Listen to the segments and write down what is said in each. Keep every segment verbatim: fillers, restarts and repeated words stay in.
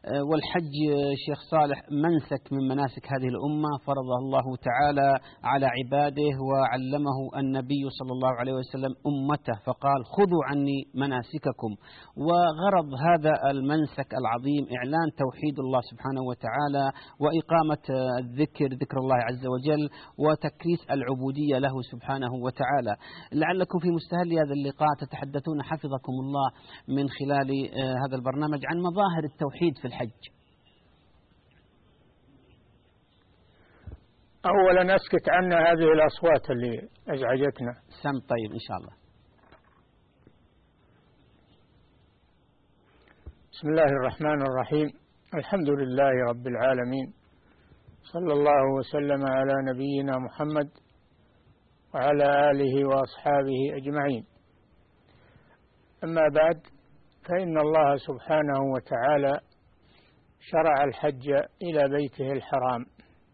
والحج شيخ صالح منسك من مناسك هذه الأمة فرضه الله تعالى على عباده، وعلمه النبي صلى الله عليه وسلم أمته فقال خذوا عني مناسككم. وغرض هذا المنسك العظيم إعلان توحيد الله سبحانه وتعالى، وإقامة الذكر ذكر الله عز وجل، وتكريس العبودية له سبحانه وتعالى. لعلكم في مستهل هذا اللقاء تتحدثون حفظكم الله من خلال هذا البرنامج عن مظاهر التوحيد في الحج. أولا أسكت عنا هذه الأصوات اللي أزعجتنا. سم طيب إن شاء الله. بسم الله الرحمن الرحيم. الحمد لله رب العالمين، صلى الله وسلم على نبينا محمد وعلى آله وأصحابه أجمعين. أما بعد، فإن الله سبحانه وتعالى شرع الحج إلى بيته الحرام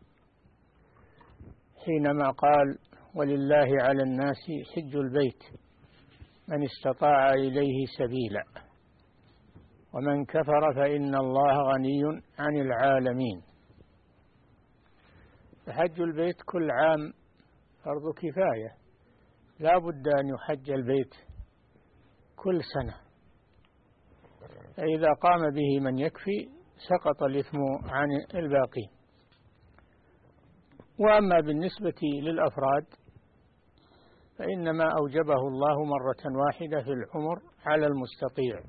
حينما قال ولله على الناس حج البيت من استطاع إليه سبيلا ومن كفر فإن الله غني عن العالمين. فحج البيت كل عام فرض كفاية، لا بد أن يحج البيت كل سنة، فإذا قام به من يكفي سقط الإثم عن الباقي. وأما بالنسبة للأفراد فإنما أوجبه الله مرة واحدة في العمر على المستطيع.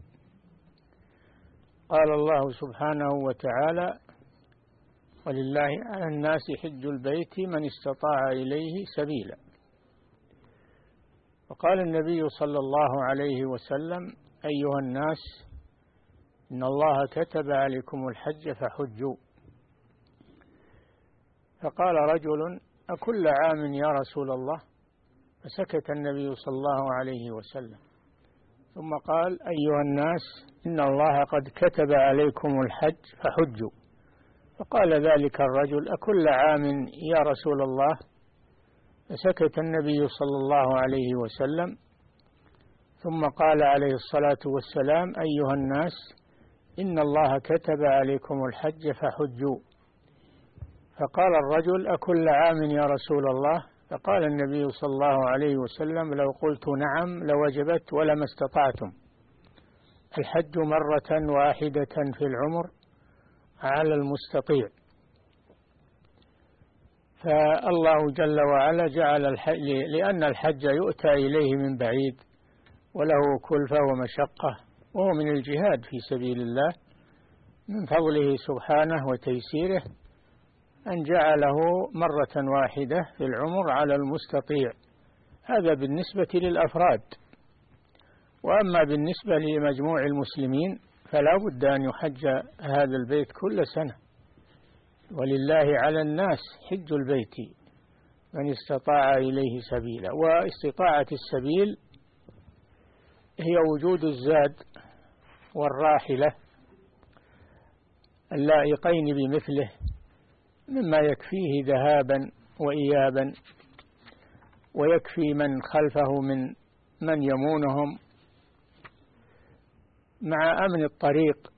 قال الله سبحانه وتعالى ولله على الناس حج البيت من استطاع إليه سبيلا. وقال النبي صلى الله عليه وسلم أيها الناس إن الله كتب عليكم الحج فحجوا. فقال رجل أكل عام يا رسول الله؟ فسكت النبي صلى الله عليه وسلم، ثم قال أيها الناس إن الله قد كتب عليكم الحج فحجوا. فقال ذلك الرجل أكل عام يا رسول الله؟ فسكت النبي صلى الله عليه وسلم، ثم قال عليه الصلاة والسلام أيها الناس إن الله كتب عليكم الحج فحجوا. فقال الرجل أكل عام يا رسول الله؟ فقال النبي صلى الله عليه وسلم لو قلت نعم لوجبت ولما استطعتم. الحج مرة واحدة في العمر على المستطيع. فالله جل وعلا جعل الحج لأن الحج يؤتى إليه من بعيد وله كلفة ومشقة، وهو من الجهاد في سبيل الله، من فضله سبحانه وتيسيره أن جعله مرة واحدة في العمر على المستطيع. هذا بالنسبة للأفراد. وأما بالنسبة لمجموع المسلمين فلا بد أن يحج هذا البيت كل سنة. ولله على الناس حج البيت من استطاع إليه سبيلا. واستطاعة السبيل هي وجود الزاد والراحلة اللائقين بمثله مما يكفيه ذهابا وإيابا، ويكفي من خلفه من من يمونهم مع أمن الطريق.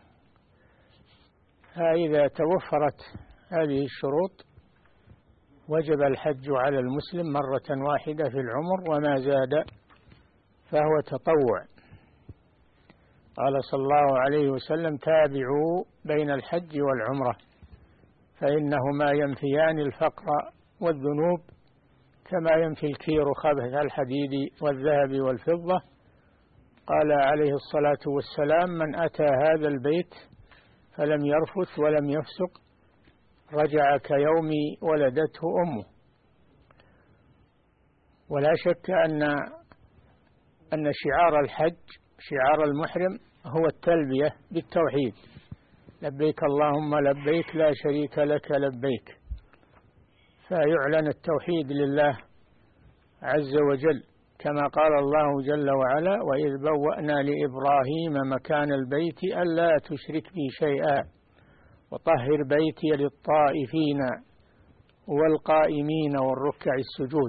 فإذا توفرت هذه الشروط وجب الحج على المسلم مرة واحدة في العمر، وما زاد فهو تطوع. قال صلى الله عليه وسلم تابعوا بين الحج والعمرة فإنهما ينفيان الفقر والذنوب كما ينفي الكير خبث الحديد والذهب والفضة. قال عليه الصلاة والسلام من أتى هذا البيت فلم يرفث ولم يفسق رجع كيوم ولدته أمه. ولا شك أن أن شعار الحج شعار المحرم هو التلبية بالتوحيد، لبيك اللهم لبيك لا شريك لك لبيك. فيعلن التوحيد لله عز وجل كما قال الله جل وعلا وإذ بوأنا لإبراهيم مكان البيت ألا تشرك بي شيئا وطهر بيتي للطائفين والقائمين والركع السجود.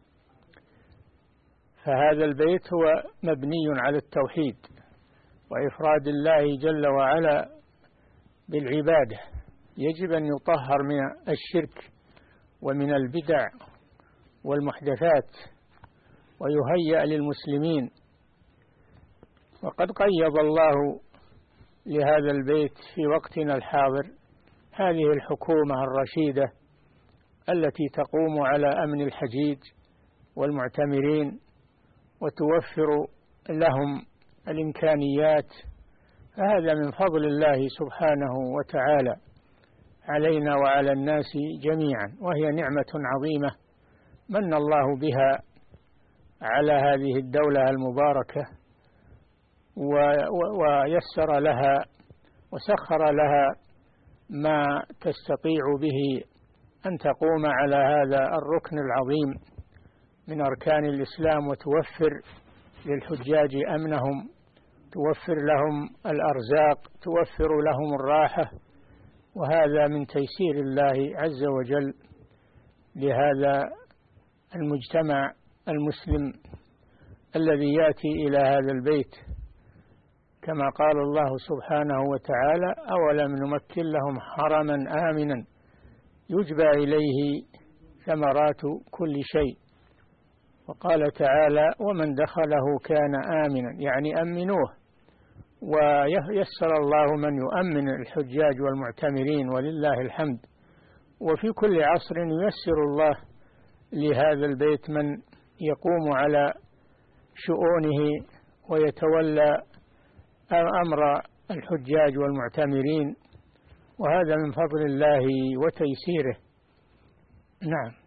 فهذا البيت هو مبني على التوحيد وإفراد الله جل وعلا بالعبادة، يجب أن يطهر من الشرك ومن البدع والمحدثات ويهيأ للمسلمين. وقد قيض الله لهذا البيت في وقتنا الحاضر هذه الحكومة الرشيدة التي تقوم على أمن الحجيج والمعتمرين وتوفر لهم الإمكانيات، هذا من فضل الله سبحانه وتعالى علينا وعلى الناس جميعا، وهي نعمة عظيمة من الله بها على هذه الدولة المباركة ويسر لها وسخر لها ما تستطيع به أن تقوم على هذا الركن العظيم من أركان الإسلام وتوفر للحجاج أمنهم، توفر لهم الأرزاق، توفر لهم الراحة، وهذا من تيسير الله عز وجل لهذا المجتمع المسلم الذي يأتي إلى هذا البيت، كما قال الله سبحانه وتعالى: أولم نمكن لهم حرما آمنا يجبى إليه ثمرات كل شيء. وقال تعالى: ومن دخله كان آمنا، يعني أمنوه، ويسر الله من يؤمن الحجاج والمعتمرين ولله الحمد. وفي كل عصر ييسر الله لهذا البيت من يقوم على شؤونه ويتولى أمر الحجاج والمعتمرين، وهذا من فضل الله وتيسيره. نعم.